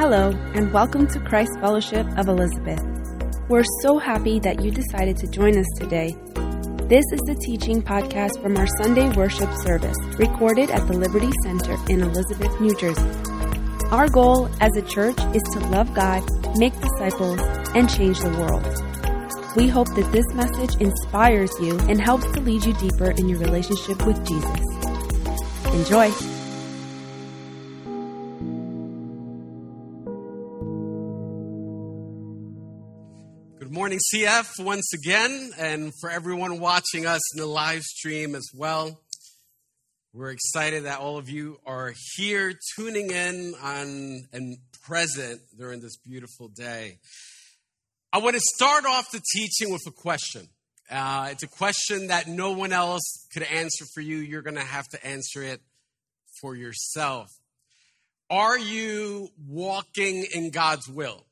Hello, and welcome to Christ Fellowship of Elizabeth. We're so happy that you decided to join us today. This is the teaching podcast from our Sunday worship service, recorded at the Liberty Center in Elizabeth, New Jersey. Our goal as a church is to love God, make disciples, and change the world. We hope that this message inspires you and helps to lead you deeper in your relationship with Jesus. Enjoy! Good morning, CF, once again, and for everyone watching us in the live stream as well. We're excited that all of you are here tuning in on and present during this beautiful day. I want to start off the teaching with a question. It's a question that no one else could answer for you. You're going to have to answer it for yourself. Are you walking in God's will?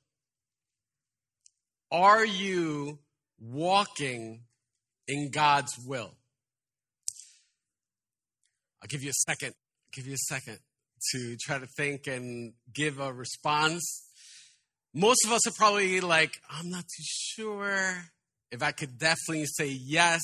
Are you walking in God's will? I'll give you a second to try to think and give a response. Most of us are probably like, I'm not too sure if I could definitely say yes.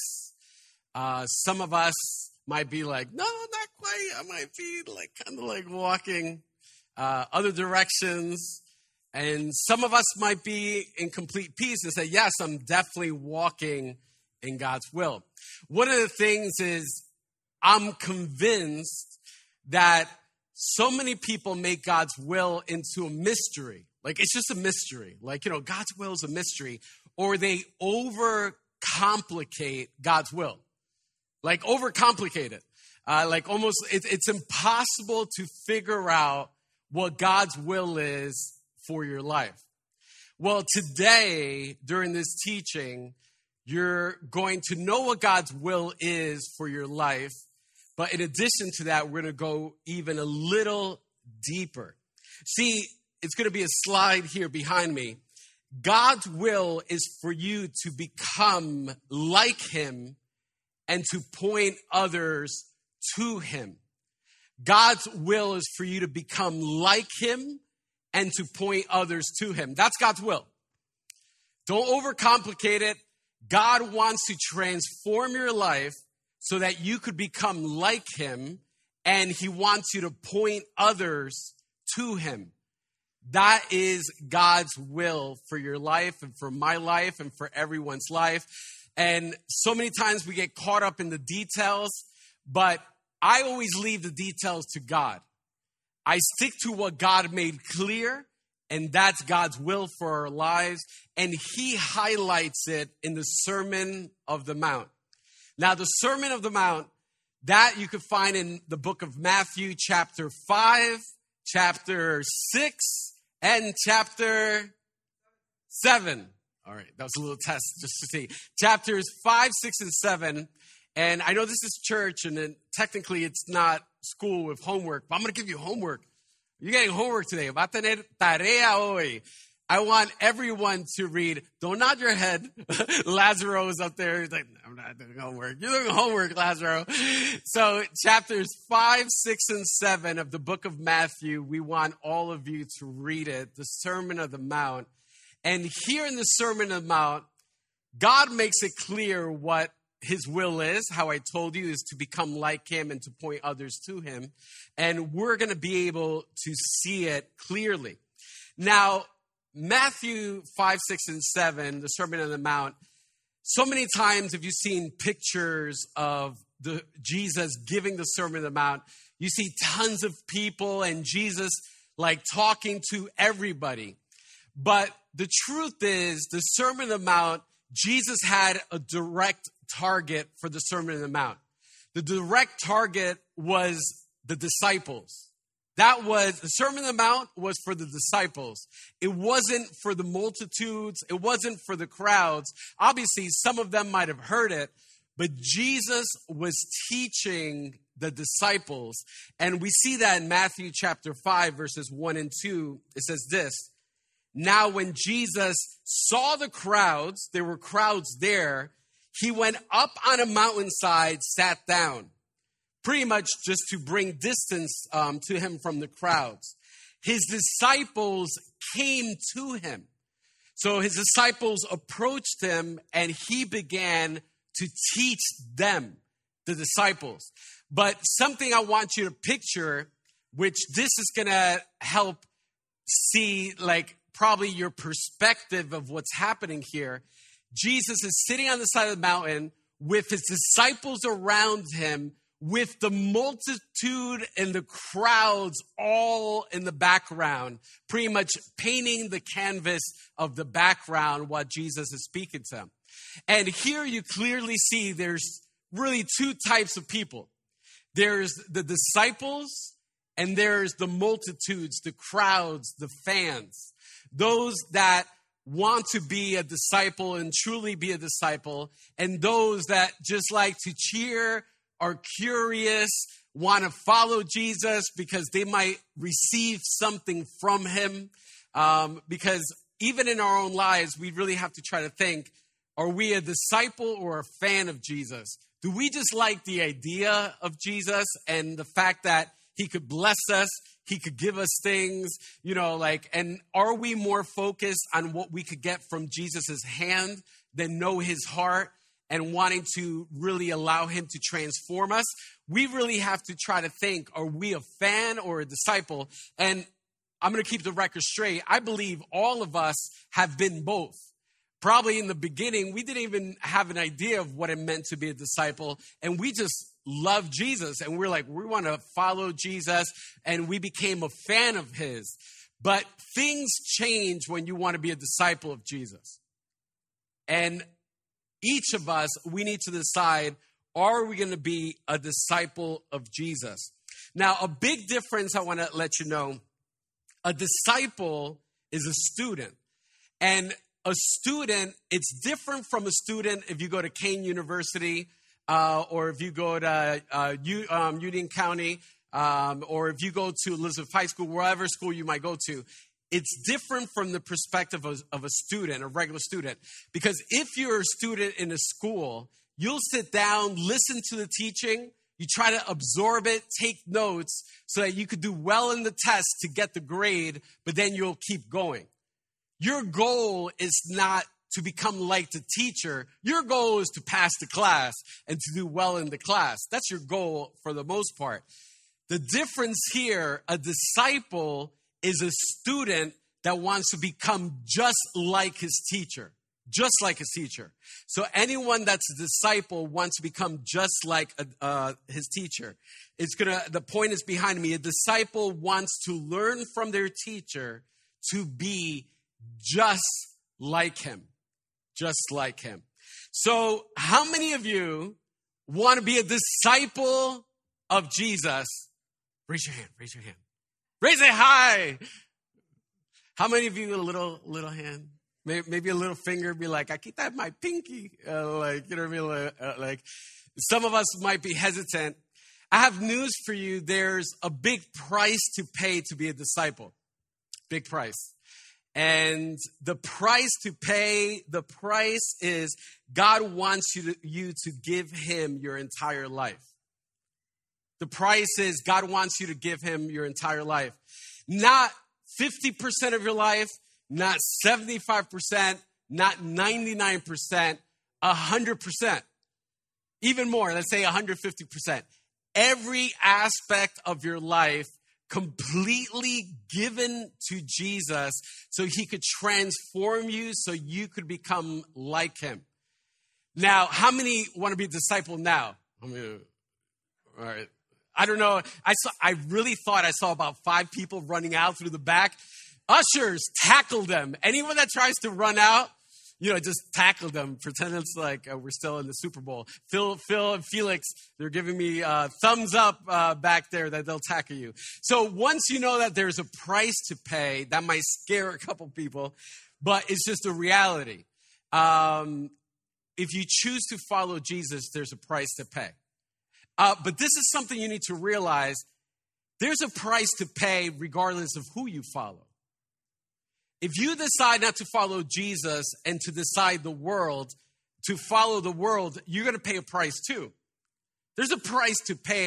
Some of us might be like, no, not quite. I might be like kind of like walking other directions. And some of us might be in complete peace and say, yes, I'm definitely walking in God's will. One of the things is I'm convinced that so many people make God's will into a mystery. Like, it's just a mystery. Like, God's will is a mystery. Or they overcomplicate God's will. Like, overcomplicate it. Like, almost, it's impossible to figure out what God's will is for your life. Well, today, during this teaching, you're going to know what God's will is for your life. But in addition to that, we're going to go even a little deeper. See, it's going to be a slide here behind me. God's will is for you to become like Him and to point others to Him. God's will is for you to become like Him and to point others to Him. That's God's will. Don't overcomplicate it. God wants to transform your life so that you could become like Him, and He wants you to point others to Him. That is God's will for your life and for my life and for everyone's life. And so many times we get caught up in the details, but I always leave the details to God. I stick to what God made clear, and that's God's will for our lives. And He highlights it in the Sermon of the Mount. Now, the Sermon of the Mount, that you can find in the book of Matthew, chapter 5, chapter 6, and chapter 7. All right, that was a little test just to see. Chapters 5, 6, and 7. And I know this is church, and then technically it's not school with homework, but I'm going to give you homework. You're getting homework today. Va a tener tarea hoy. I want everyone to read. Don't nod your head. Lazaro is up there. He's like, I'm not doing homework. You're doing homework, Lazaro. So chapters 5, 6, and 7 of the book of Matthew, we want all of you to read it, the Sermon of the Mount. And here in the Sermon of the Mount, God makes it clear what His will is, how I told you, is to become like Him and to point others to Him. And we're going to be able to see it clearly. Now, Matthew 5, 6, and 7, the Sermon on the Mount, so many times have you seen pictures of Jesus giving the Sermon on the Mount. You see tons of people and Jesus like talking to everybody. But the truth is, the Sermon on the Mount, Jesus had a direct target for the Sermon on the Mount. The direct target was the disciples. The Sermon on the Mount was for the disciples. It wasn't for the multitudes. It wasn't for the crowds. Obviously, some of them might have heard it, but Jesus was teaching the disciples. And we see that in Matthew chapter 5, verses 1 and 2. It says this: Now when Jesus saw the crowds, there were crowds there, He went up on a mountainside, sat down. Pretty much just to bring distance to Him from the crowds. his disciples came to him. So his disciples approached him and he began to teach them, the disciples. But something I want you to picture, which this is going to help see like probably your perspective of what's happening here. Jesus is sitting on the side of the mountain with his disciples around him, with the multitude and the crowds all in the background, pretty much painting the canvas of the background while Jesus is speaking to them. And here you clearly see there's really two types of people. There's the disciples and there's the multitudes, the crowds, the fans, those that want to be a disciple and truly be a disciple, and those that just like to cheer, are curious, want to follow Jesus because they might receive something from him. Because even in our own lives, we really have to try to think, are we a disciple or a fan of Jesus? Do we just like the idea of Jesus and the fact that he could bless us, he could give us things, and are we more focused on what we could get from Jesus's hand than know his heart and wanting to really allow him to transform us? We really have to try to think, are we a fan or a disciple? And I'm going to keep the record straight. I believe all of us have been both. Probably in the beginning, we didn't even have an idea of what it meant to be a disciple. And we just loved Jesus. And we're like, we want to follow Jesus. And we became a fan of his. But things change when you want to be a disciple of Jesus. And each of us, we need to decide, are we going to be a disciple of Jesus? Now, a big difference I want to let you know, a disciple is a student. And a student, it's different from a student if you go to Kane University or if you go to Union County or if you go to Elizabeth High School, wherever school you might go to. It's different from the perspective of a student, a regular student. Because if you're a student in a school, you'll sit down, listen to the teaching, you try to absorb it, take notes so that you could do well in the test to get the grade, but then you'll keep going. Your goal is not to become like the teacher. Your goal is to pass the class and to do well in the class. That's your goal for the most part. The difference here, a disciple is a student that wants to become just like his teacher. Just like his teacher. So anyone that's a disciple wants to become just like his teacher. The point is behind me. A disciple wants to learn from their teacher to be just like him. Just like him. So how many of you want to be a disciple of Jesus? Raise your hand. Raise your hand. Raise it high. How many of you a little hand? Maybe a little finger, be like, I keep that my pinky. You know what I mean? Like some of us might be hesitant. I have news for you. There's a big price to pay to be a disciple. Big price. And the price to pay, the price is God wants you to give him your entire life. The price is God wants you to give him your entire life. Not 50% of your life, not 75%, not 99%, 100%. Even more, let's say 150%. Every aspect of your life completely given to Jesus so he could transform you so you could become like him. Now, how many want to be a disciple now? All right. I don't know. I really thought I saw about 5 people running out through the back. Ushers, tackle them. Anyone that tries to run out, just tackle them. Pretend it's like we're still in the Super Bowl. Phil and Felix, they're giving me thumbs up back there that they'll tackle you. So once you know that there's a price to pay, that might scare a couple people, but it's just a reality. If you choose to follow Jesus, there's a price to pay. But this is something you need to realize. There's a price to pay regardless of who you follow. If you decide not to follow Jesus and to decide to follow the world, you're going to pay a price too. There's a price to pay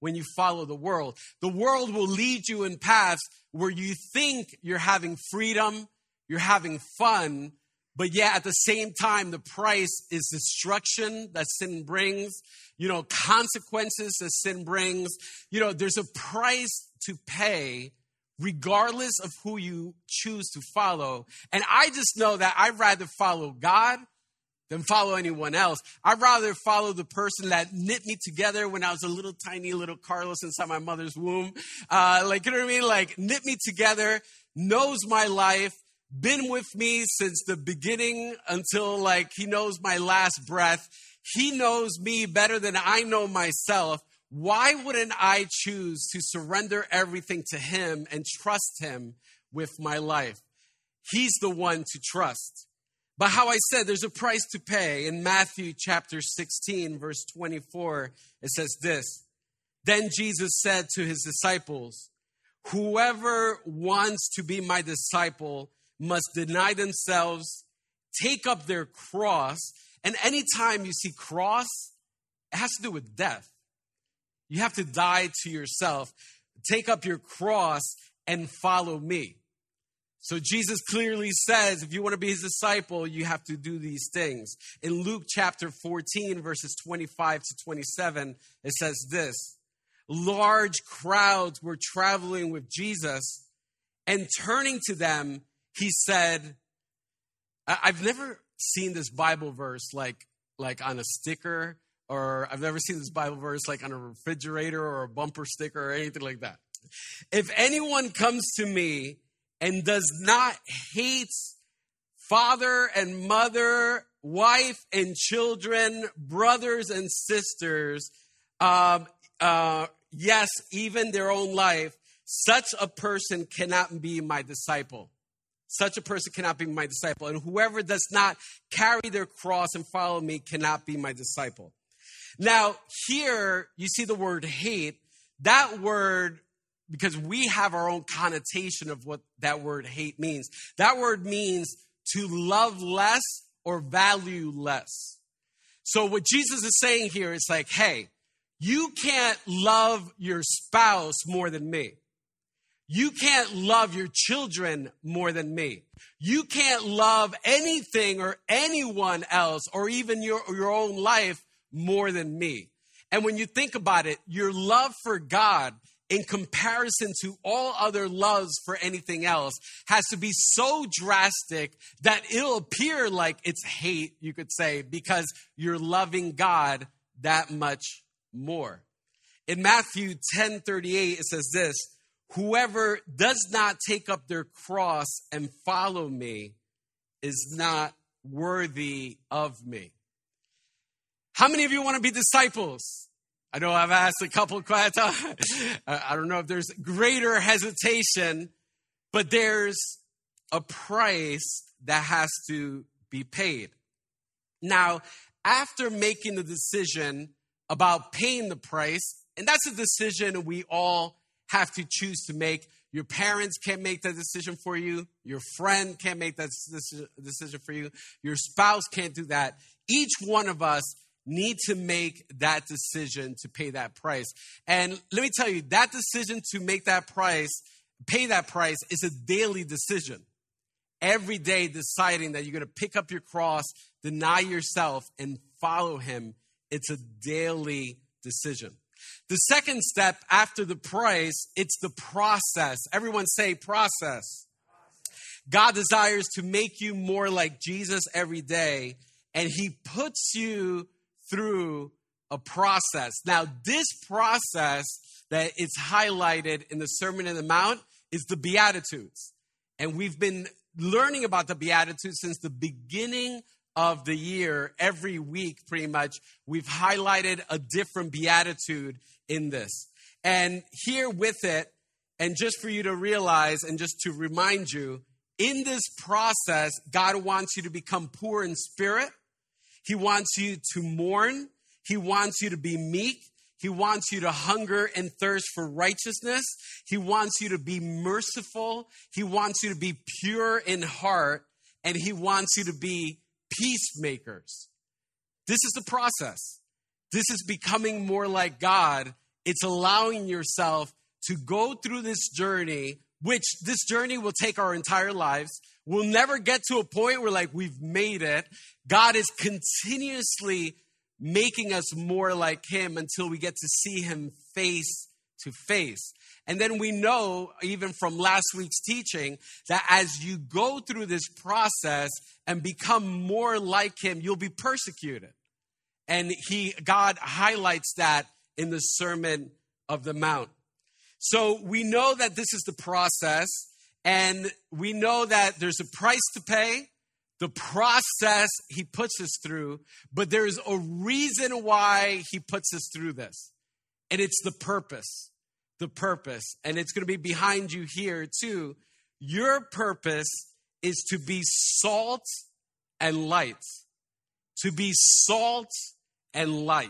when you follow the world. The world will lead you in paths where you think you're having freedom, you're having fun, but yet at the same time, the price is destruction that sin brings, consequences that sin brings. There's a price to pay regardless of who you choose to follow. And I just know that I'd rather follow God than follow anyone else. I'd rather follow the person that knit me together when I was a little tiny little Carlos inside my mother's womb. You know what I mean? Like, knit me together, knows my life, been with me since the beginning until he knows my last breath. He knows me better than I know myself. Why wouldn't I choose to surrender everything to him and trust him with my life? He's the one to trust. But how I said, there's a price to pay. In Matthew chapter 16, verse 24, it says this. Then Jesus said to his disciples, whoever wants to be my disciple must deny themselves, take up their cross. And anytime you see cross, it has to do with death. You have to die to yourself, take up your cross and follow me. So Jesus clearly says, if you want to be his disciple, you have to do these things. In Luke chapter 14, verses 25 to 27, it says this. Large crowds were traveling with Jesus, and turning to them, he said, I've never seen this Bible verse like on a sticker, or I've never seen this Bible verse like on a refrigerator or a bumper sticker or anything like that. If anyone comes to me and does not hate father and mother, wife and children, brothers and sisters, yes, even their own life, such a person cannot be my disciple. Such a person cannot be my disciple. And whoever does not carry their cross and follow me cannot be my disciple. Now, here you see the word hate. That word, because we have our own connotation of what that word hate means. That word means to love less or value less. So what Jesus is saying here is like, hey, you can't love your spouse more than me. You can't love your children more than me. You can't love anything or anyone else or even your own life more than me. And when you think about it, your love for God in comparison to all other loves for anything else has to be so drastic that it'll appear like it's hate, you could say, because you're loving God that much more. In Matthew 10:38, it says this, whoever does not take up their cross and follow me is not worthy of me. How many of you want to be disciples? I know I've asked a couple quite times. I don't know if there's greater hesitation, but there's a price that has to be paid. Now, after making the decision about paying the price, and that's a decision we all have to choose to make. Your parents can't make that decision for you. Your friend can't make that decision for you. Your spouse can't do that. Each one of us need to make that decision to pay that price. And let me tell you, that decision to make that price, pay that price, is a daily decision. Every day deciding that you're going to pick up your cross, deny yourself, and follow him. It's a daily decision. The second step after the price, it's the process. Everyone say process. God desires to make you more like Jesus every day, and he puts you through a process. Now, this process that is highlighted in the Sermon on the Mount is the Beatitudes. And we've been learning about the Beatitudes since the beginning of the year. Every week, pretty much, we've highlighted a different beatitude in this. And here with it, and just for you to realize and just to remind you, in this process, God wants you to become poor in spirit. He wants you to mourn. He wants you to be meek. He wants you to hunger and thirst for righteousness. He wants you to be merciful. He wants you to be pure in heart. And he wants you to be peacemakers. This is the process. This is becoming more like God It's allowing yourself to go through this journey, which this journey will take our entire lives. We'll never get to a point where like we've made it. God is continuously making us more like him until we get to see him face to face. And then we know, even from last week's teaching, that as you go through this process and become more like him, you'll be persecuted. And God highlights that in the Sermon of the Mount. So we know that this is the process, and we know that there's a price to pay. The process he puts us through, but there's a reason why he puts us through this. And it's the purpose. The purpose. And it's going to be behind you here too. Your purpose is to be salt and light. To be salt and light.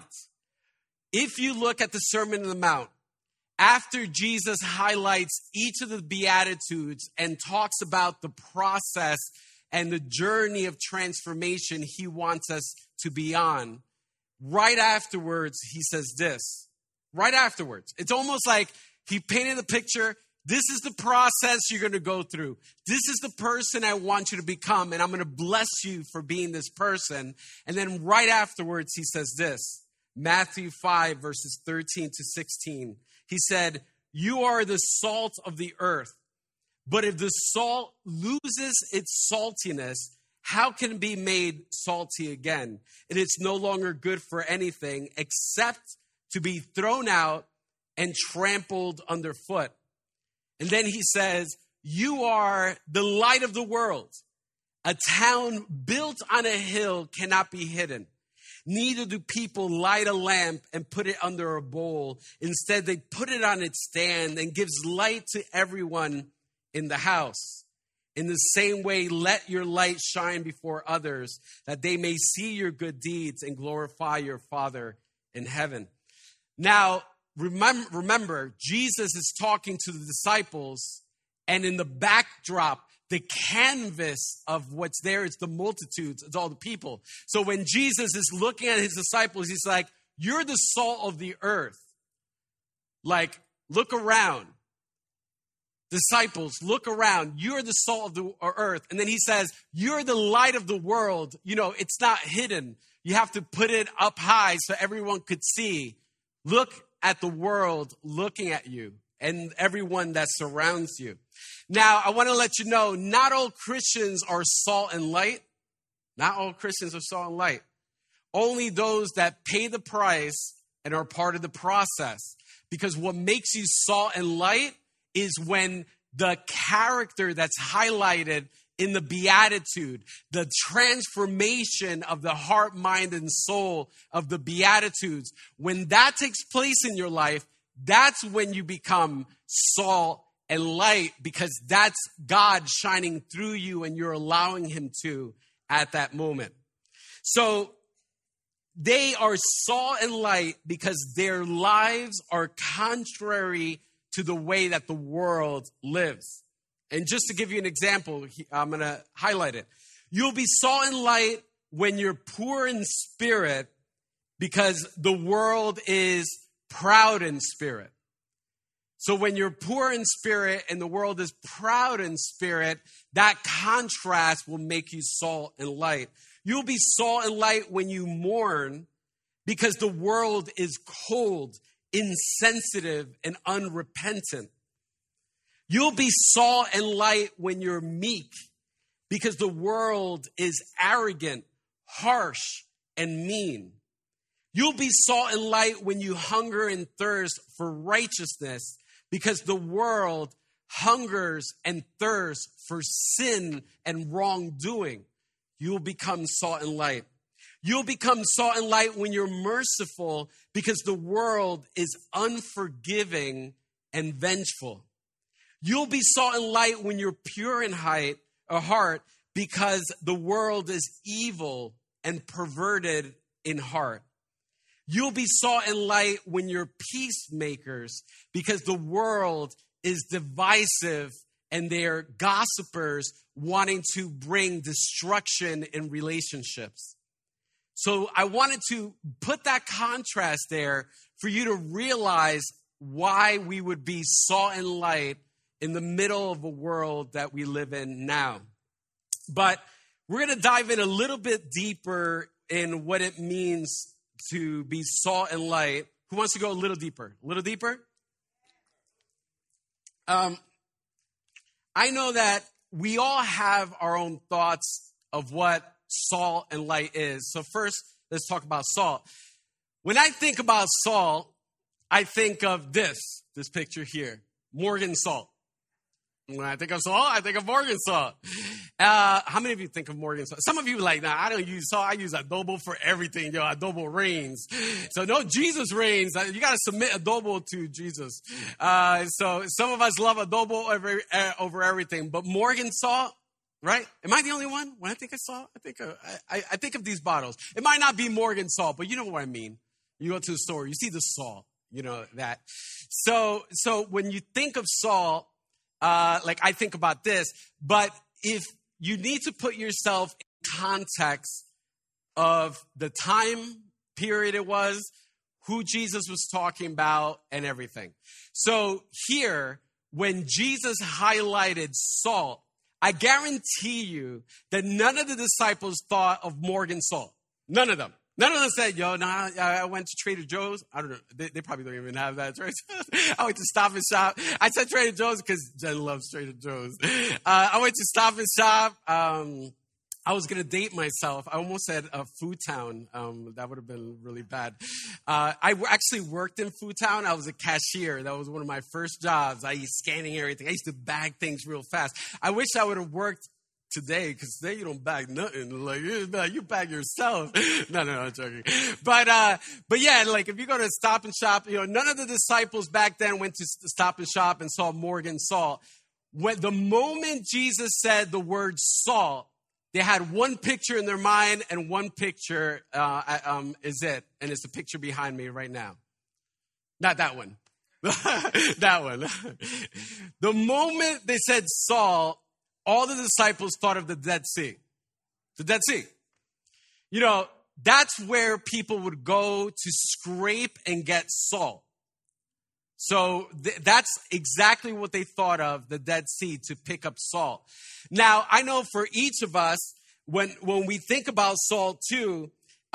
If you look at the Sermon on the Mount, after Jesus highlights each of the Beatitudes and talks about the process and the journey of transformation he wants us to be on, right afterwards, he says this. Right afterwards. It's almost like he painted the picture. This is the process you're going to go through. This is the person I want you to become, and I'm going to bless you for being this person. And then right afterwards, he says this, Matthew 5, verses 13 to 16. He said, "You are the salt of the earth, but if the salt loses its saltiness, how can it be made salty again? And it's no longer good for anything except to be thrown out and trampled underfoot." And then he says, "You are the light of the world. A town built on a hill cannot be hidden. Neither do people light a lamp and put it under a bowl. Instead, they put it on its stand and gives light to everyone in the house. In the same way, let your light shine before others, that they may see your good deeds and glorify your Father in heaven." Now, remember, Jesus is talking to the disciples, and in the backdrop, the canvas of what's there is the multitudes, it's all the people. So when Jesus is looking at his disciples, he's like, you're the salt of the earth. Like, look around. Disciples, look around. You're the salt of the earth. And then he says, you're the light of the world. You know, it's not hidden. You have to put it up high so everyone could see. Look at the world looking at you and everyone that surrounds you. Now, I want to let you know, not all Christians are salt and light. Not all Christians are salt and light. Only those that pay the price and are part of the process. Because what makes you salt and light is when the character that's highlighted in the Beatitude, the transformation of the heart, mind, and soul of the Beatitudes, when that takes place in your life, that's when you become salt and light, because that's God shining through you and you're allowing him to at that moment. So they are salt and light because their lives are contrary to the way that the world lives. And just to give you an example, I'm going to highlight it. You'll be salt and light when you're poor in spirit, because the world is proud in spirit. So when you're poor in spirit and the world is proud in spirit, that contrast will make you salt and light. You'll be salt and light when you mourn, because the world is cold, insensitive, and unrepentant. You'll be salt and light when you're meek, because the world is arrogant, harsh, and mean. You'll be salt and light when you hunger and thirst for righteousness, because the world hungers and thirsts for sin and wrongdoing. You'll become salt and light. You'll become salt and light when you're merciful, because the world is unforgiving and vengeful. You'll be salt and light when you're pure in heart, because the world is evil and perverted in heart. You'll be salt and light when you're peacemakers, because the world is divisive and they're gossipers wanting to bring destruction in relationships. So I wanted to put that contrast there for you to realize why we would be salt and light in the middle of a world that we live in now. But we're going to dive in a little bit deeper in what it means to be salt and light. Who wants to go a little deeper? A little deeper? I know that we all have our own thoughts of what salt and light is. So first, let's talk about salt. When I think about salt, I think of this picture here, Morgan salt. When I think of salt, I think of Morgan salt. How many of you think of Morgan salt? Some of you are like, nah, I don't use salt. I use adobo for everything. Yo, adobo reigns. So no, Jesus reigns. You got to submit adobo to Jesus. So some of us love adobo over everything. But Morgan salt, right? Am I the only one? When I think of salt, I think of these bottles. It might not be Morgan salt, but you know what I mean. You go to the store, you see the salt, you know that. So when you think of salt, like I think about this, but if you need to put yourself in context of the time period it was, who Jesus was talking about, and everything. So here, when Jesus highlighted salt, I guarantee you that none of the disciples thought of Morgan salt. None of them. None of them said, I went to Trader Joe's. I don't know. They probably don't even have that. Right? I went to Stop and Shop. I said Trader Joe's because Jen loves Trader Joe's. I went to Stop and Shop. I was going to date myself. I almost said Food Town. That would have been really bad. I actually worked in Food Town. I was a cashier. That was one of my first jobs. I used scanning everything. I used to bag things real fast. I wish I would have worked today, because today you don't bag nothing. Like you bag yourself. No, I'm joking. But yeah, like if you go to Stop and Shop, none of the disciples back then went to Stop and Shop and saw Morgan salt. When the moment Jesus said the word salt, they had one picture in their mind, and one picture is it, and it's the picture behind me right now. Not that one. That one. The moment they said salt, all the disciples thought of the Dead Sea. The Dead Sea. That's where people would go to scrape and get salt. So that's exactly what they thought of, the Dead Sea, to pick up salt. Now, I know for each of us, when we think about salt too,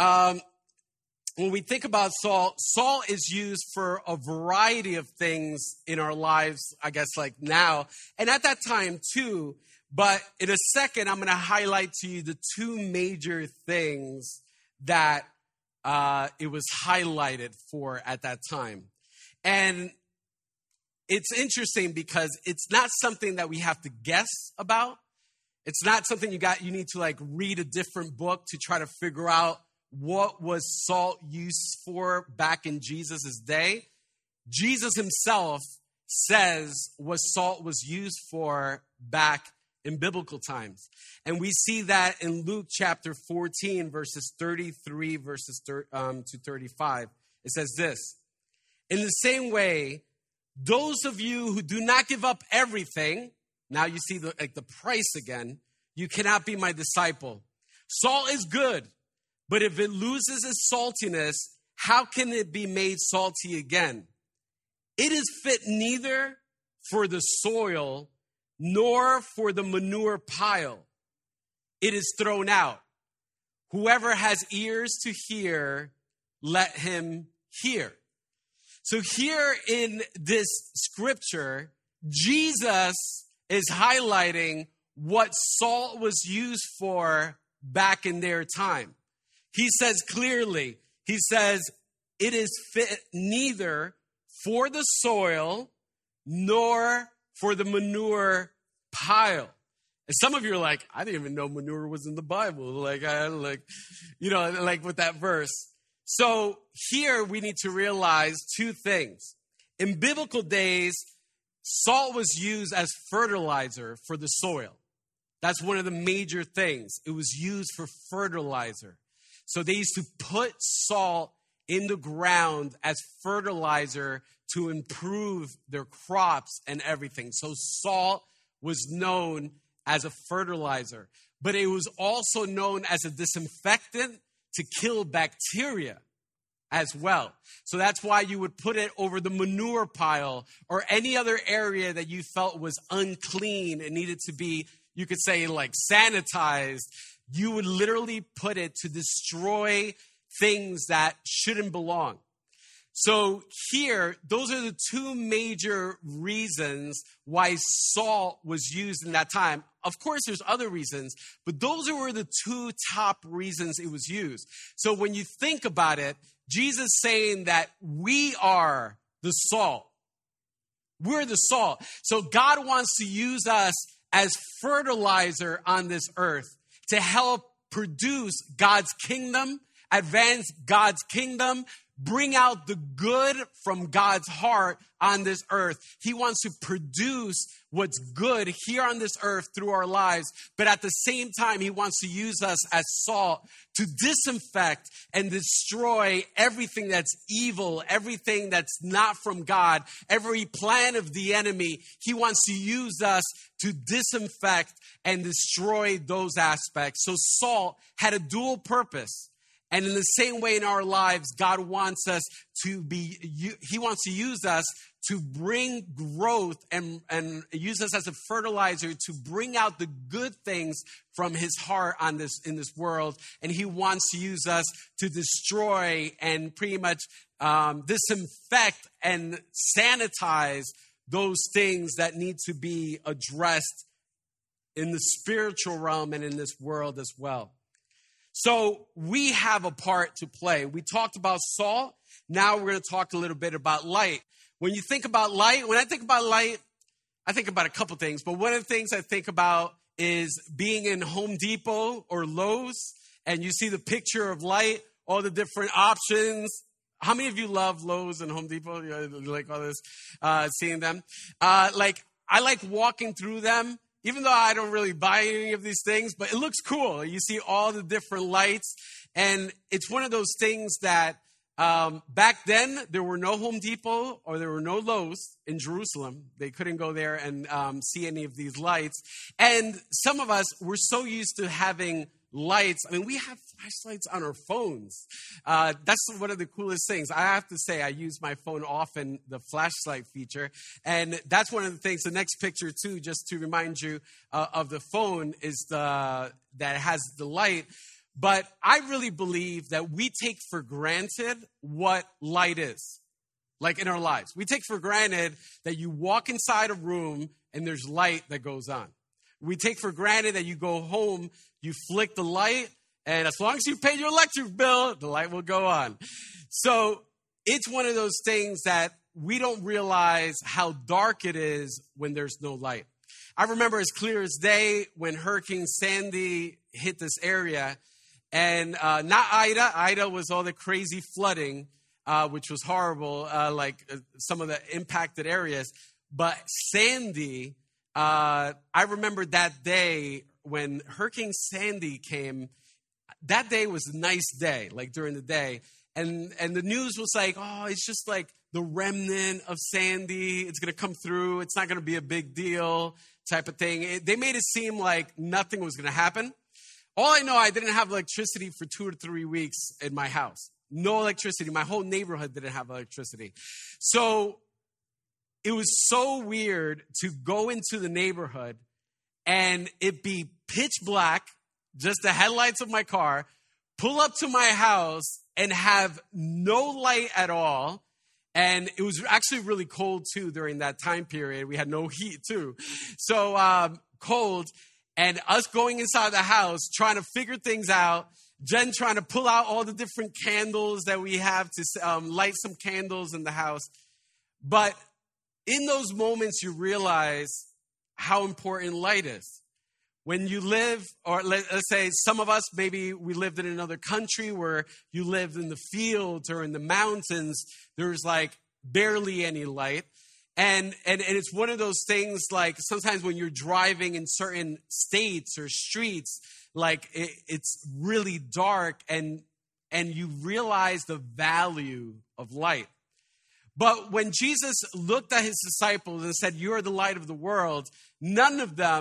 when we think about salt is used for a variety of things in our lives, I guess, like now. And at that time too. But in a second, I'm going to highlight to you the two major things that it was highlighted for at that time. And it's interesting because it's not something that we have to guess about. It's not something you need to like read a different book to try to figure out what was salt used for back in Jesus' day. Jesus himself says what salt was used for back in biblical times. And we see that in Luke chapter 14, verses 33 to 35. It says this: in the same way, those of you who do not give up everything, now you see the price again, you cannot be my disciple. Salt is good, but if it loses its saltiness, how can it be made salty again? It is fit neither for the soil nor for the manure pile. It is thrown out. Whoever has ears to hear, let him hear. So here in this scripture, Jesus is highlighting what salt was used for back in their time. He says clearly, he says, it is fit neither for the soil nor for the manure pile. And some of you are like, I didn't even know manure was in the Bible. Like with that verse. So here we need to realize two things. In biblical days, salt was used as fertilizer for the soil. That's one of the major things. It was used for fertilizer. So they used to put salt in the ground as fertilizer to improve their crops and everything. So salt was known as a fertilizer, but it was also known as a disinfectant to kill bacteria as well. So that's why you would put it over the manure pile or any other area that you felt was unclean and needed to be, you could say, like sanitized. You would literally put it to destroy things that shouldn't belong. So here, those are the two major reasons why salt was used in that time. Of course, there's other reasons, but those were the two top reasons it was used. So when you think about it, Jesus saying that we are the salt. We're the salt. So God wants to use us as fertilizer on this earth to help produce God's kingdom, advance God's kingdom, bring out the good from God's heart on this earth. He wants to produce what's good here on this earth through our lives. But at the same time, he wants to use us as salt to disinfect and destroy everything that's evil, everything that's not from God, every plan of the enemy. He wants to use us to disinfect and destroy those aspects. So salt had a dual purpose. And in the same way in our lives, God wants us to be, he wants to use us to bring growth and use us as a fertilizer to bring out the good things from his heart in this world. And he wants to use us to destroy and pretty much disinfect and sanitize those things that need to be addressed in the spiritual realm and in this world as well. So we have a part to play. We talked about salt. Now we're going to talk a little bit about light. When you think about light, when I think about light, I think about a couple things. But one of the things I think about is being in Home Depot or Lowe's, and you see the picture of light, all the different options. How many of you love Lowe's and Home Depot? You like all this, seeing them? I like walking through them. Even though I don't really buy any of these things, but it looks cool. You see all the different lights. And it's one of those things that back then, there were no Home Depot or there were no Lowe's in Jerusalem. They couldn't go there and see any of these lights. And some of us were so used to having lights. I mean, we have flashlights on our phones. That's one of the coolest things. I have to say, I use my phone often, the flashlight feature. And that's one of the things. The next picture, too, just to remind you of the phone, is that has the light. But I really believe that we take for granted what light is, like in our lives. We take for granted that you walk inside a room and there's light that goes on. We take for granted that you go home, you flick the light, and as long as you pay your electric bill, the light will go on. So it's one of those things that we don't realize how dark it is when there's no light. I remember as clear as day when Hurricane Sandy hit this area, and not Ida. Ida was all the crazy flooding, which was horrible, some of the impacted areas. But Sandy, I remember that day when Hurricane Sandy came. That day was a nice day, like during the day. And the news was like, oh, it's just like the remnant of Sandy. It's going to come through. It's not going to be a big deal type of thing. They made it seem like nothing was going to happen. All I know, I didn't have electricity for 2 or 3 weeks in my house. No electricity. My whole neighborhood didn't have electricity. So it was so weird to go into the neighborhood and it be pitch black, just the headlights of my car, pull up to my house and have no light at all. And it was actually really cold, too, during that time period. We had no heat, too. So cold. And us going inside the house, trying to figure things out. Jen trying to pull out all the different candles that we have to light some candles in the house. But in those moments, you realize how important light is. When you live, or let's say some of us, maybe we lived in another country where you lived in the fields or in the mountains, there's like barely any light. And it's one of those things like sometimes when you're driving in certain states or streets, like it's really dark and you realize the value of light. But when Jesus looked at his disciples and said, "You are the light of the world," none of them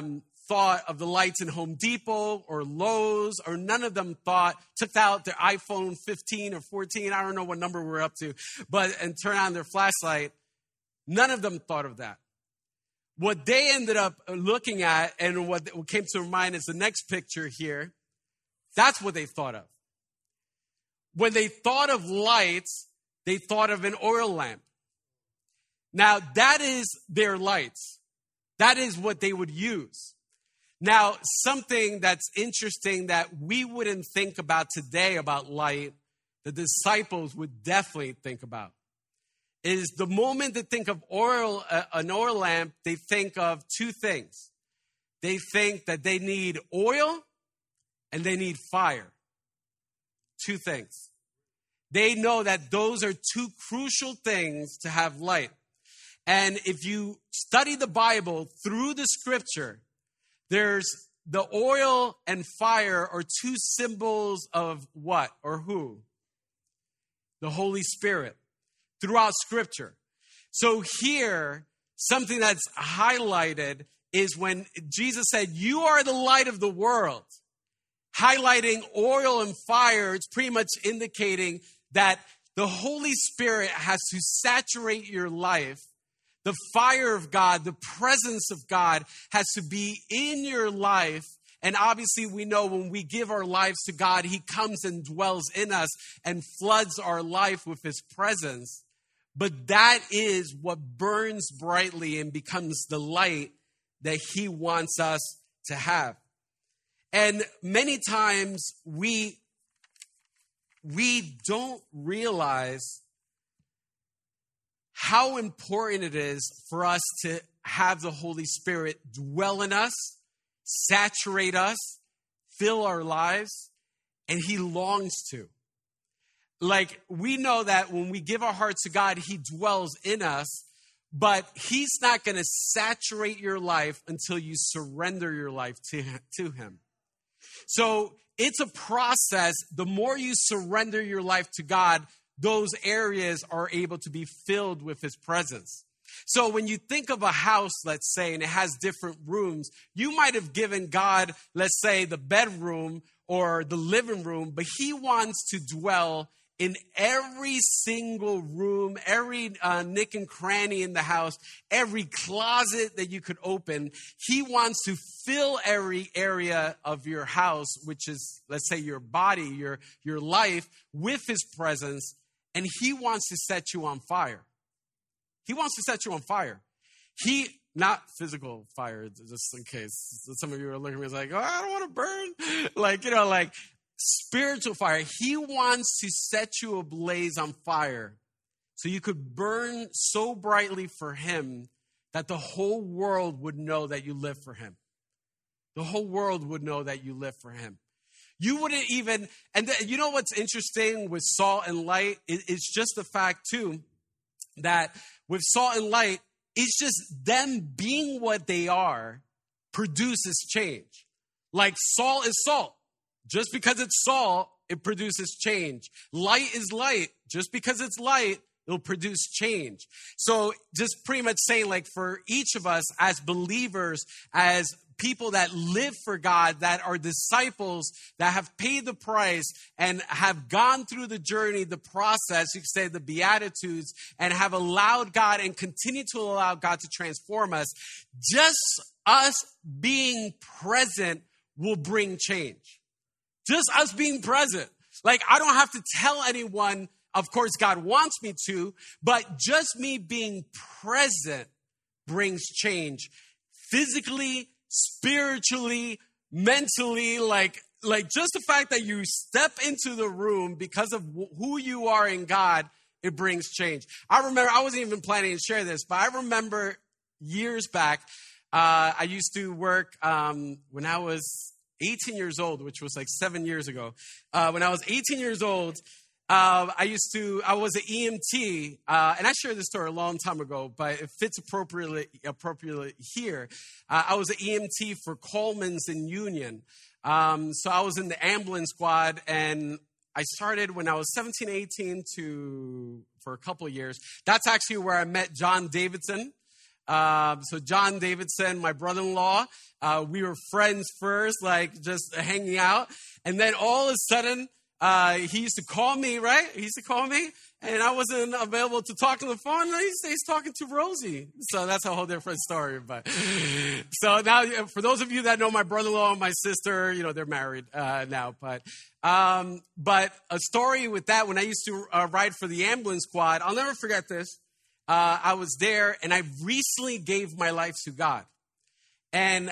thought of the lights in Home Depot or Lowe's, or none of them took out their iPhone 15 or 14, I don't know what number we're up to, and turn on their flashlight. None of them thought of that. What they ended up looking at, and what came to mind is the next picture here, that's what they thought of. When they thought of lights, they thought of an oil lamp. Now, that is their lights. That is what they would use. Now, something that's interesting that we wouldn't think about today about light, the disciples would definitely think about, is the moment they think of an oil lamp, they think of two things. They think that they need oil and they need fire. Two things. They know that those are two crucial things to have light. And if you study the Bible through the scripture, there's the oil and fire are two symbols of what or who? The Holy Spirit throughout scripture. So here, something that's highlighted is when Jesus said, "You are the light of the world." Highlighting oil and fire, it's pretty much indicating that the Holy Spirit has to saturate your life. The fire of God, the presence of God has to be in your life. And obviously we know when we give our lives to God, He comes and dwells in us and floods our life with His presence. But that is what burns brightly and becomes the light that He wants us to have. And many times we don't realize how important it is for us to have the Holy Spirit dwell in us, saturate us, fill our lives, and He longs to. Like, we know that when we give our hearts to God, He dwells in us, but He's not going to saturate your life until you surrender your life to Him. So it's a process. The more you surrender your life to God, those areas are able to be filled with His presence. So when you think of a house, let's say, and it has different rooms, you might have given God, let's say, the bedroom or the living room, but He wants to dwell in every single room, every nick and cranny in the house, every closet that you could open. He wants to fill every area of your house, which is, let's say, your body, your life, with His presence. And He wants to set you on fire. He wants to set you on fire. Not physical fire, just in case some of you are looking at me like, "Oh, I don't want to burn." Like spiritual fire. He wants to set you ablaze on fire so you could burn so brightly for Him that the whole world would know that you live for Him. The whole world would know that you live for Him. You wouldn't even, you know what's interesting with salt and light? It's just the fact, too, that with salt and light, it's just them being what they are produces change. Like salt is salt. Just because it's salt, it produces change. Light is light. Just because it's light, it'll produce change. So just pretty much saying, like, for each of us as believers, as people that live for God, that are disciples, that have paid the price and have gone through the journey, the process, you could say the Beatitudes, and have allowed God and continue to allow God to transform us, just us being present will bring change. Just us being present. Like, I don't have to tell anyone, of course, God wants me to, but just me being present brings change. Physically, spiritually, mentally, like just the fact that you step into the room because of who you are in God, it brings change. I remember, I wasn't even planning to share this, but I remember years back, I used to work when I was 18 years old, which was like 7 years ago. When I was 18 years old, I was an EMT, and I shared this story a long time ago, but it fits appropriately here. I was an EMT for Coleman's in Union. So I was in the ambulance squad, and I started when I was 17, 18 for a couple of years. That's actually where I met John Davidson. So John Davidson, my brother-in-law, we were friends first, like just hanging out. And then all of a sudden, he used to call me, right? He used to call me, and I wasn't available to talk on the phone. And he's talking to Rosie. So that's a whole different story. But so now, for those of you that know my brother-in-law and my sister, they're married now. But a story with that, when I used to ride for the ambulance squad, I'll never forget this. I was there, and I recently gave my life to God. And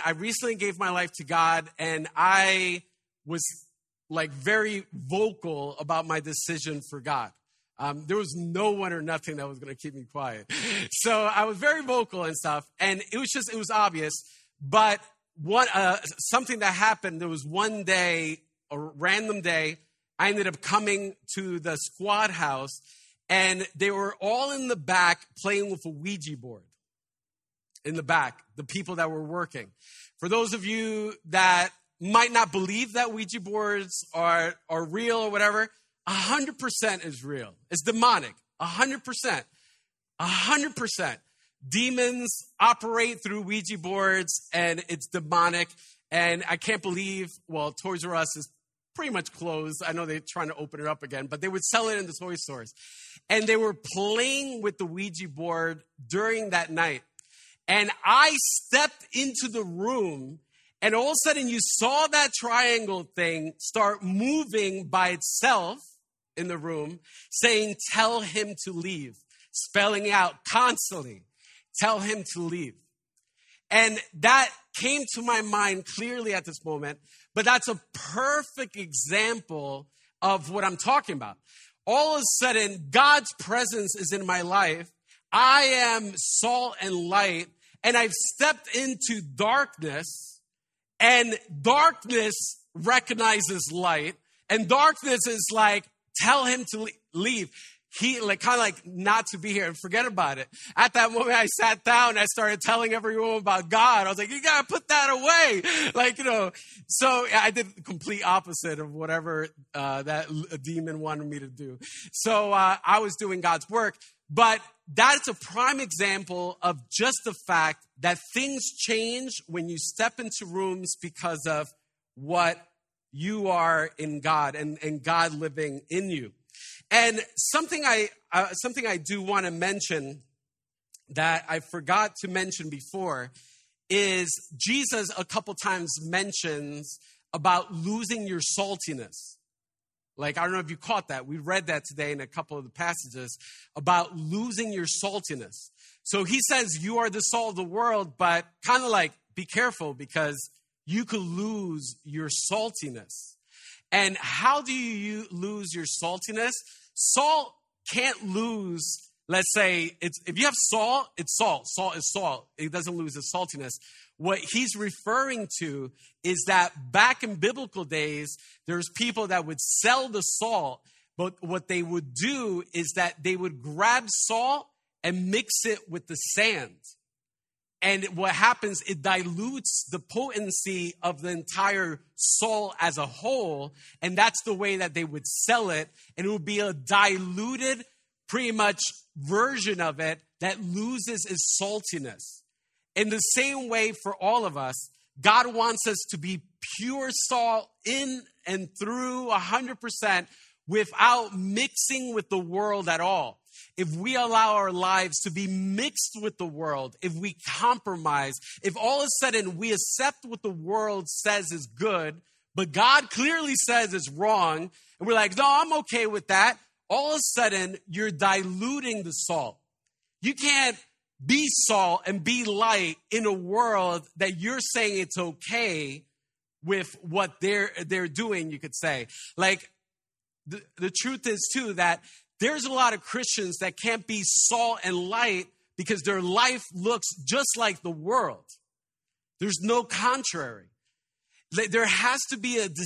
I was like very vocal about my decision for God. There was no one or nothing that was going to keep me quiet. So I was very vocal and stuff. And it was obvious. But something that happened, there was one day, a random day, I ended up coming to the squad house, and they were all in the back playing with a Ouija board. In the back, the people that were working. For those of you that might not believe that Ouija boards are real or whatever, 100% is real. It's demonic. 100%. 100%. Demons operate through Ouija boards, and it's demonic. And I can't believe, Toys R Us is pretty much closed. I know they're trying to open it up again, but they would sell it in the toy stores. And they were playing with the Ouija board during that night. And I stepped into the room, and all of a sudden you saw that triangle thing start moving by itself in the room, saying, "Tell him to leave," spelling out constantly, "Tell him to leave." And that came to my mind clearly at this moment, but that's a perfect example of what I'm talking about. All of a sudden, God's presence is in my life. I am salt and light, and I've stepped into darkness, and darkness recognizes light, and darkness is like, "Tell him to leave." He kind of not to be here and forget about it. At that moment, I sat down and I started telling everyone about God. I was like, "You got to put that away." So I did the complete opposite of whatever that demon wanted me to do. So I was doing God's work. But that's a prime example of just the fact that things change when you step into rooms because of what you are in God and God living in you. And something I do want to mention that I forgot to mention before is Jesus a couple times mentions about losing your saltiness. I don't know if you caught that. We read that today in a couple of the passages about losing your saltiness. So he says you are the salt of the world, but kind of be careful because you could lose your saltiness. And how do you lose your saltiness? Salt can't lose, let's say, if you have salt, it's salt. Salt is salt. It doesn't lose its saltiness. What he's referring to is that back in biblical days, there's people that would sell the salt, but what they would do is that they would grab salt and mix it with the sand. And what happens, it dilutes the potency of the entire salt as a whole. And that's the way that they would sell it. And it would be a diluted, pretty much version of it that loses its saltiness. In the same way for all of us, God wants us to be pure salt in and through 100% without mixing with the world at all. If we allow our lives to be mixed with the world, if we compromise, if all of a sudden we accept what the world says is good, but God clearly says is wrong, and we're like, "No, I'm okay with that," all of a sudden you're diluting the salt. You can't be salt and be light in a world that you're saying it's okay with what they're doing, you could say. The truth is, too, that there's a lot of Christians that can't be salt and light because their life looks just like the world. There's no contrary. There has to be a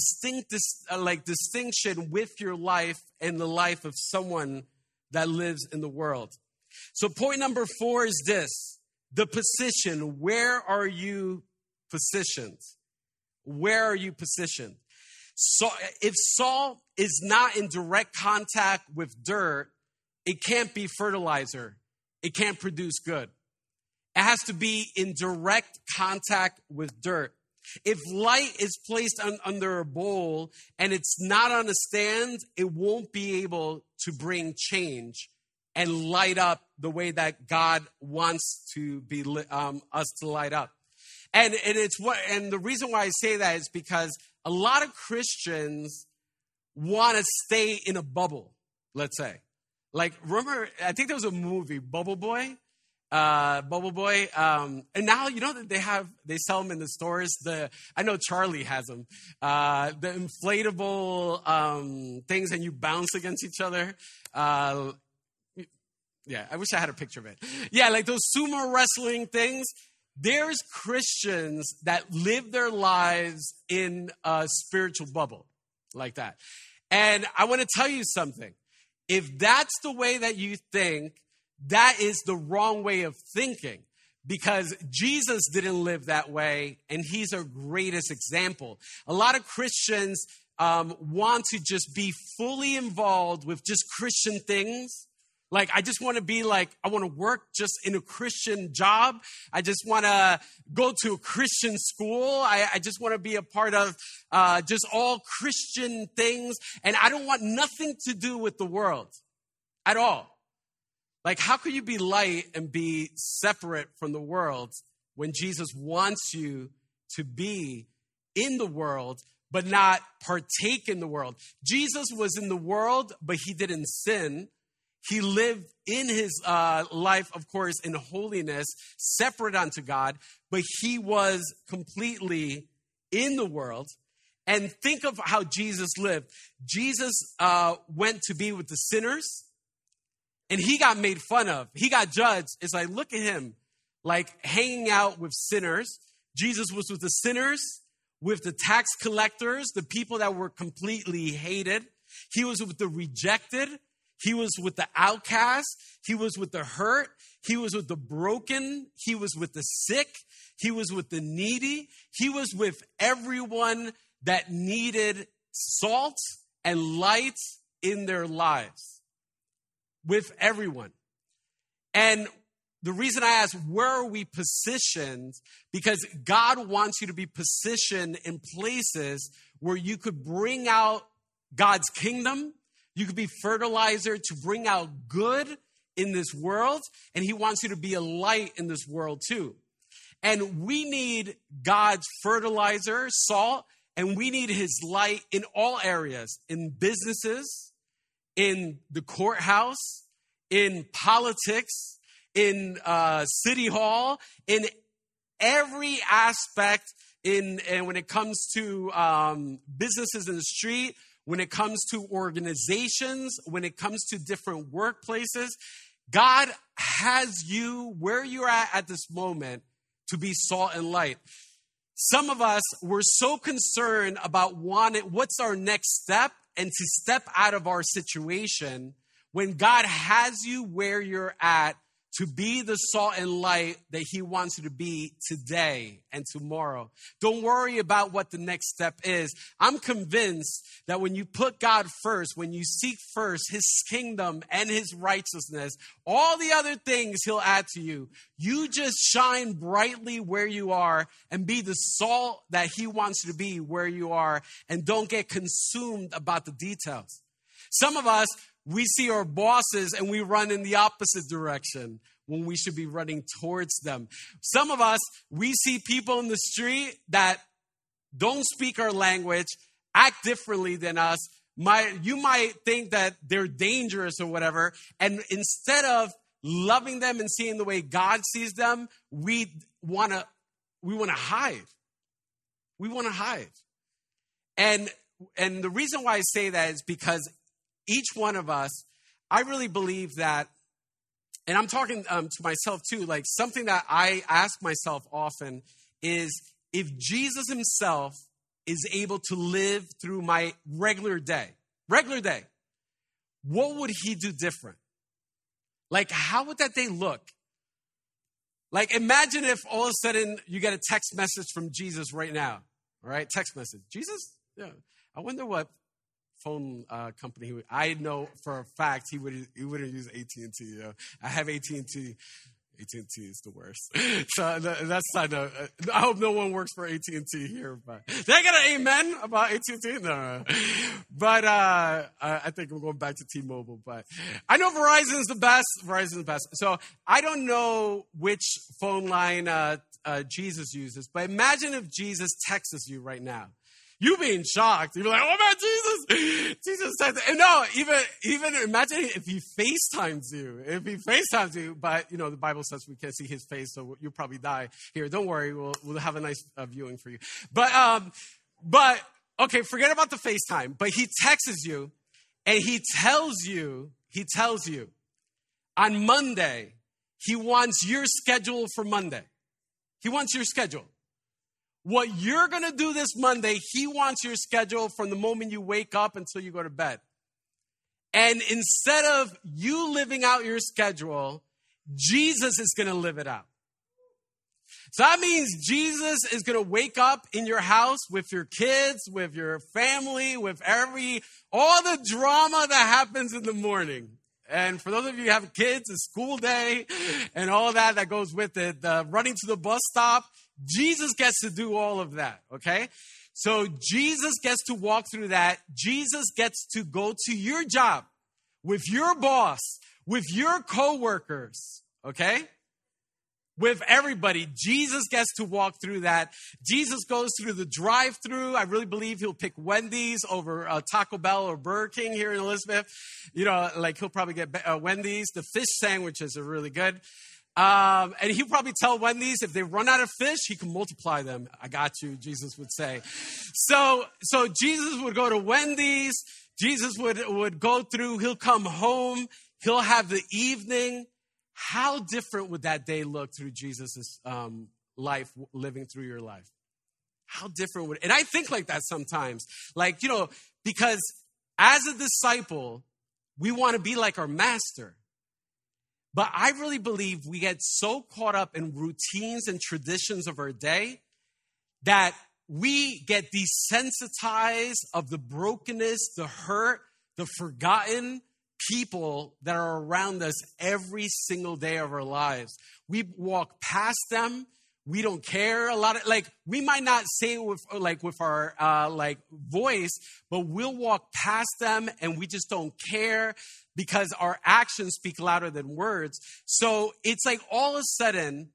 distinction with your life and the life of someone that lives in the world. So point number 4 is this: the position. Where are you positioned? Where are you positioned? So if salt is not in direct contact with dirt, it can't be fertilizer. It can't produce good. It has to be in direct contact with dirt. If light is placed under a bowl and it's not on a stand, it won't be able to bring change and light up the way that God wants to be us to light up. And the reason why I say that is because a lot of Christians want to stay in a bubble, let's say. Like, remember, I think there was a movie, Bubble Boy. And now, you know that they sell them in the stores. I know Charlie has them. The inflatable things, and you bounce against each other. Yeah, I wish I had a picture of it. Yeah, like those sumo wrestling things. There's Christians that live their lives in a spiritual bubble like that. And I want to tell you something. If that's the way that you think, that is the wrong way of thinking, because Jesus didn't live that way, and he's our greatest example. A lot of Christians want to just be fully involved with just Christian things. Like, I just want to be like, I want to work just in a Christian job. I just want to go to a Christian school. I just want to be a part of just all Christian things. And I don't want nothing to do with the world at all. Like, how could you be light and be separate from the world when Jesus wants you to be in the world, but not partake in the world? Jesus was in the world, but he didn't sin. He lived in his life, of course, in holiness, separate unto God, but he was completely in the world. And think of how Jesus lived. Jesus went to be with the sinners, and he got made fun of. He got judged. It's like, look at him, like hanging out with sinners. Jesus was with the sinners, with the tax collectors, the people that were completely hated. He was with the rejected. He was with the outcast. He was with the hurt. He was with the broken. He was with the sick. He was with the needy. He was with everyone that needed salt and light in their lives. With everyone. And the reason I ask, where are we positioned? Because God wants you to be positioned in places where you could bring out God's kingdom. You could be fertilizer to bring out good in this world, and he wants you to be a light in this world too. And we need God's fertilizer, salt, and we need his light in all areas, in businesses, in the courthouse, in politics, in city hall, in every aspect, and when it comes to businesses in the street, when it comes to organizations, when it comes to different workplaces. God has you where you're at this moment to be salt and light. Some of us were so concerned about what's our next step and to step out of our situation when God has you where you're at to be the salt and light that he wants you to be today and tomorrow. Don't worry about what the next step is. I'm convinced that when you put God first, when you seek first his kingdom and his righteousness, all the other things he'll add to you. You just shine brightly where you are and be the salt that he wants you to be where you are, and don't get consumed about the details. Some of us, we see our bosses and we run in the opposite direction when we should be running towards them. Some of us, we see people in the street that don't speak our language, act differently than us. You might think that they're dangerous or whatever. And instead of loving them and seeing the way God sees them, we want to hide. We want to hide. And the reason why I say that is because each one of us, I really believe that, and I'm talking to myself too, like something that I ask myself often is, if Jesus himself is able to live through my regular day, what would he do different? Like, how would that day look? Like, imagine if all of a sudden you get a text message from Jesus right now, all right? Text message. Jesus? Yeah. I wonder what phone company I know for a fact he wouldn't use AT&T. You know? I have AT&T. AT&T is the worst. So that's not. I hope no one works for AT&T here. But did I get an amen about AT&T? No. But I think we're going back to T-Mobile. But I know Verizon's the best. So I don't know which phone line Jesus uses. But imagine if Jesus texts you right now. You being shocked. You're like, oh man, Jesus said that. And no, even imagine if he FaceTimes you. But, the Bible says we can't see his face, so you'll probably die here. Don't worry. We'll have a nice viewing for you. But, okay, forget about the FaceTime. But he texts you, and he tells you, on Monday, he wants your schedule for Monday. He wants your schedule. What you're going to do this Monday, he wants your schedule from the moment you wake up until you go to bed. And instead of you living out your schedule, Jesus is going to live it out. So that means Jesus is going to wake up in your house with your kids, with your family, with all the drama that happens in the morning. And for those of you who have kids, it's school day and all that goes with it. Running to the bus stop, Jesus gets to do all of that, okay? So Jesus gets to walk through that. Jesus gets to go to your job with your boss, with your coworkers, okay? With everybody. Jesus gets to walk through that. Jesus goes through the drive-thru. I really believe he'll pick Wendy's over Taco Bell or Burger King here in Elizabeth. He'll probably get Wendy's. The fish sandwiches are really good. And he'll probably tell Wendy's if they run out of fish, he can multiply them. I got you, Jesus would say. So Jesus would go to Wendy's. Jesus would go through. He'll come home. He'll have the evening. How different would that day look through Jesus' life, living through your life? How different would it? And I think like that sometimes. Because as a disciple, we want to be like our master. But I really believe we get so caught up in routines and traditions of our day that we get desensitized of the brokenness, the hurt, the forgotten people that are around us every single day of our lives. We walk past them. We don't care a lot of, we might not say it with our voice, but we'll walk past them and we just don't care because our actions speak louder than words. So it's like all of a sudden,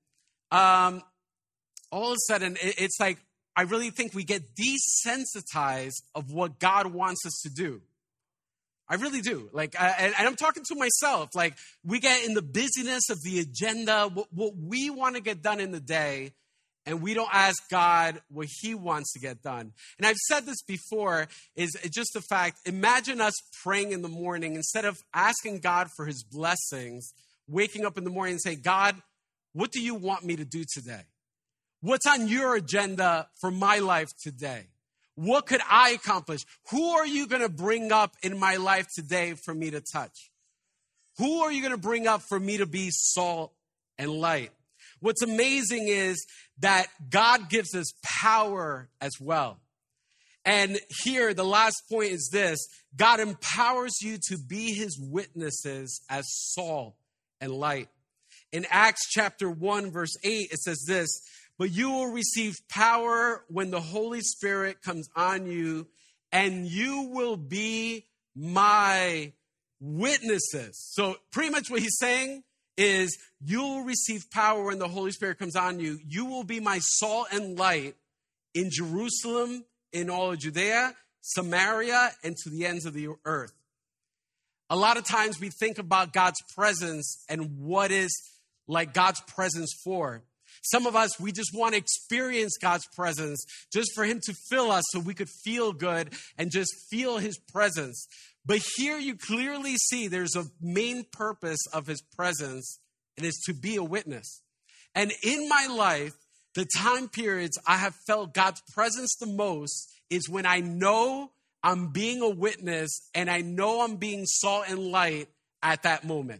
it's like, I really think we get desensitized of what God wants us to do. I really do. And I'm talking to myself. We get in the busyness of the agenda, what we want to get done in the day, and we don't ask God what he wants to get done. And I've said this before, is just the fact, imagine us praying in the morning, instead of asking God for his blessings, waking up in the morning and say, God, what do you want me to do today? What's on your agenda for my life today? What could I accomplish? Who are you going to bring up in my life today for me to touch? Who are you going to bring up for me to be salt and light? What's amazing is that God gives us power as well. And here, the last point is this. God empowers you to be his witnesses as salt and light. In Acts chapter 1, verse 8, it says this, but you will receive power when the Holy Spirit comes on you, and you will be my witnesses. So pretty much what he's saying is you will receive power when the Holy Spirit comes on you. You will be my salt and light in Jerusalem, in all of Judea, Samaria, and to the ends of the earth. A lot of times we think about God's presence and what is like God's presence for. Some of us, we just want to experience God's presence just for him to fill us so we could feel good and just feel his presence. But here you clearly see there's a main purpose of his presence, and it's to be a witness. And in my life, the time periods I have felt God's presence the most is when I know I'm being a witness and I know I'm being salt and light at that moment.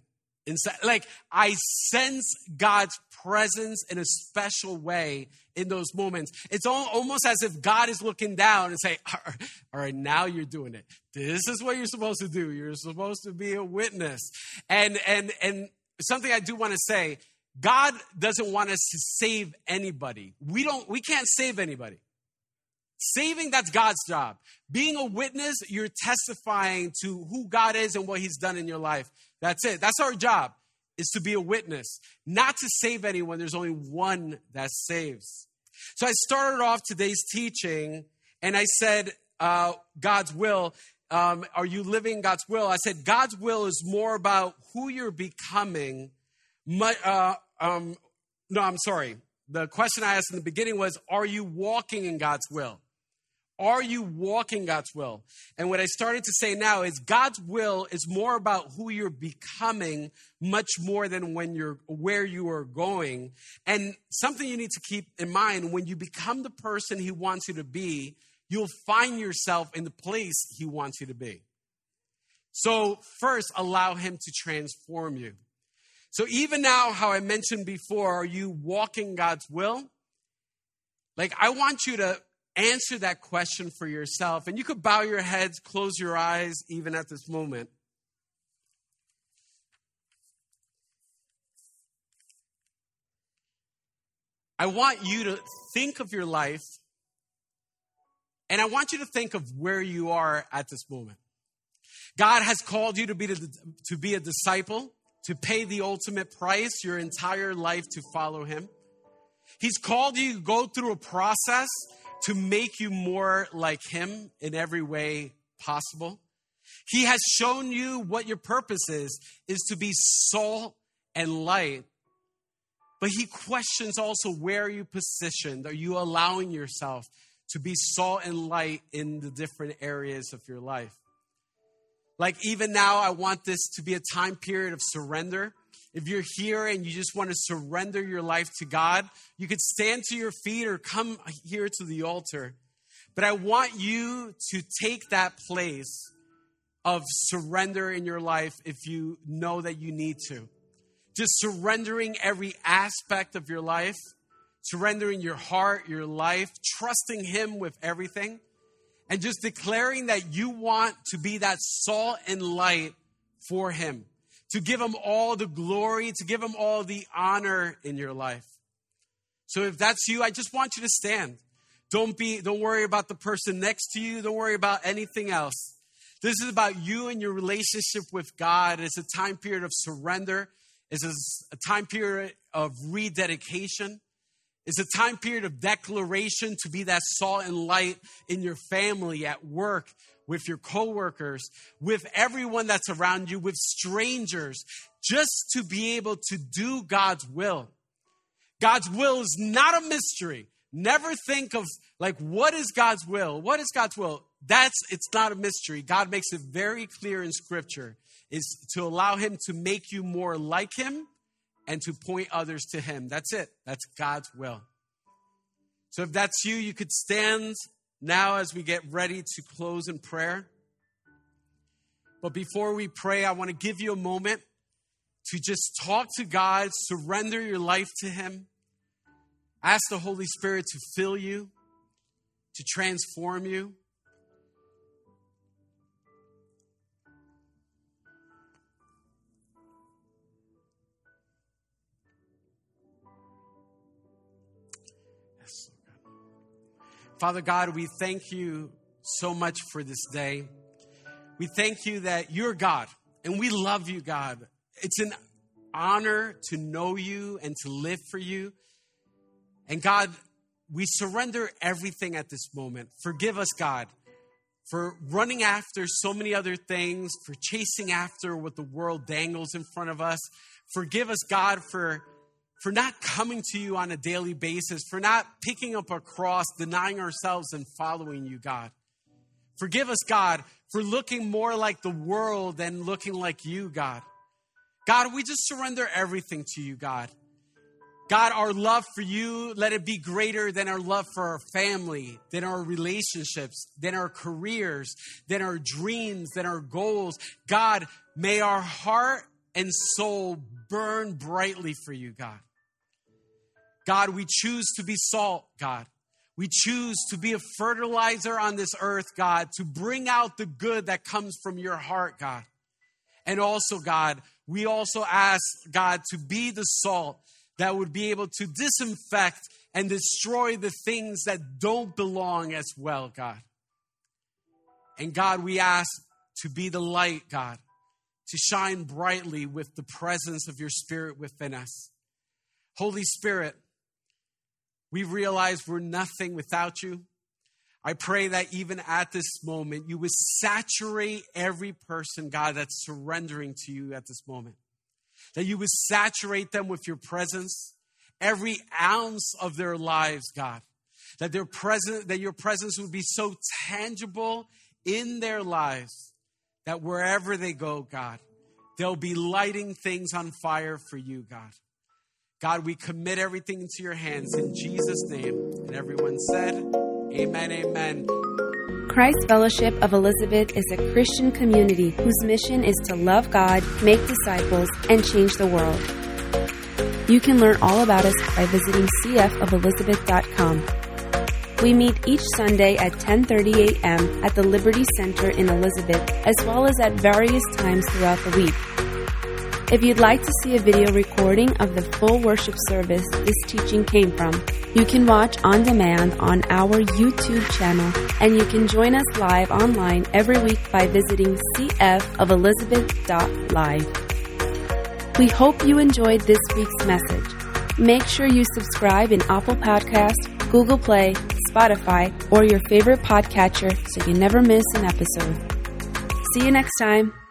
I sense God's presence in a special way in those moments. It's almost as if God is looking down and saying, all right, now you're doing it. This is what you're supposed to do. You're supposed to be a witness. And something I do want to say, God doesn't want us to save anybody. We can't save anybody. Saving, that's God's job. Being a witness, you're testifying to who God is and what he's done in your life. That's it. That's our job, is to be a witness, not to save anyone. There's only one that saves. So I started off today's teaching and I said, God's will. Are you living God's will? I said, God's will is more about who you're becoming. I'm sorry. The question I asked in the beginning was, are you walking in God's will? Are you walking God's will? And what I started to say now is God's will is more about who you're becoming, much more than where you are going. And something you need to keep in mind, when you become the person he wants you to be, you'll find yourself in the place he wants you to be. So first, allow him to transform you. So even now, how I mentioned before, are you walking God's will? Like, I want you to answer that question for yourself. And you could bow your heads, close your eyes, even at this moment. I want you to think of your life, and I want you to think of where you are at this moment. God has called you to be a disciple, to pay the ultimate price, your entire life to follow him. He's called you to go through a process to make you more like him in every way possible. He has shown you what your purpose is to be salt and light. But he questions also, where are you positioned? Are you allowing yourself to be salt and light in the different areas of your life? Like, even now, I want this to be a time period of surrender. If you're here and you just want to surrender your life to God, you could stand to your feet or come here to the altar. But I want you to take that place of surrender in your life if you know that you need to. Just surrendering every aspect of your life, surrendering your heart, your life, trusting him with everything, and just declaring that you want to be that salt and light for him. To give him all the glory, to give him all the honor in your life. So if that's you, I just want you to stand. Don't worry about the person next to you. Don't worry about anything else. This is about you and your relationship with God. It's a time period of surrender. It's a time period of rededication. It's a time period of declaration to be that salt and light in your family, at work, with your coworkers, with everyone that's around you, with strangers, just to be able to do God's will. God's will is not a mystery. Never think of, like, what is God's will? What is God's will? It's not a mystery. God makes it very clear in Scripture, is to allow him to make you more like him and to point others to him. That's it. That's God's will. So if that's you, you could stand now as we get ready to close in prayer. But before we pray, I want to give you a moment to just talk to God, surrender your life to him. Ask the Holy Spirit to fill you, to transform you. Father God, we thank you so much for this day. We thank you that you're God, and we love you, God. It's an honor to know you and to live for you. And God, we surrender everything at this moment. Forgive us, God, for running after so many other things, for chasing after what the world dangles in front of us. Forgive us, God, for not coming to you on a daily basis, for not picking up our cross, denying ourselves and following you, God. Forgive us, God, for looking more like the world than looking like you, God. God, we just surrender everything to you, God. God, our love for you, let it be greater than our love for our family, than our relationships, than our careers, than our dreams, than our goals. God, may our heart and soul burn brightly for you, God. God, we choose to be salt, God. We choose to be a fertilizer on this earth, God, to bring out the good that comes from your heart, God. And also, God, we also ask, God, to be the salt that would be able to disinfect and destroy the things that don't belong as well, God. And God, we ask to be the light, God, to shine brightly with the presence of your Spirit within us. Holy Spirit, we realize we're nothing without you. I pray that even at this moment, you would saturate every person, God, that's surrendering to you at this moment. That you would saturate them with your presence, every ounce of their lives, God. That your presence would be so tangible in their lives that wherever they go, God, they'll be lighting things on fire for you, God. God, we commit everything into your hands in Jesus' name. And everyone said, amen, amen. Christ Fellowship of Elizabeth is a Christian community whose mission is to love God, make disciples, and change the world. You can learn all about us by visiting cfofelizabeth.com. We meet each Sunday at 10:30 a.m. at the Liberty Center in Elizabeth, as well as at various times throughout the week. If you'd like to see a video recording of the full worship service this teaching came from, you can watch on demand on our YouTube channel, and you can join us live online every week by visiting cfofelizabeth.live. We hope you enjoyed this week's message. Make sure you subscribe in Apple Podcasts, Google Play, Spotify, or your favorite podcatcher so you never miss an episode. See you next time.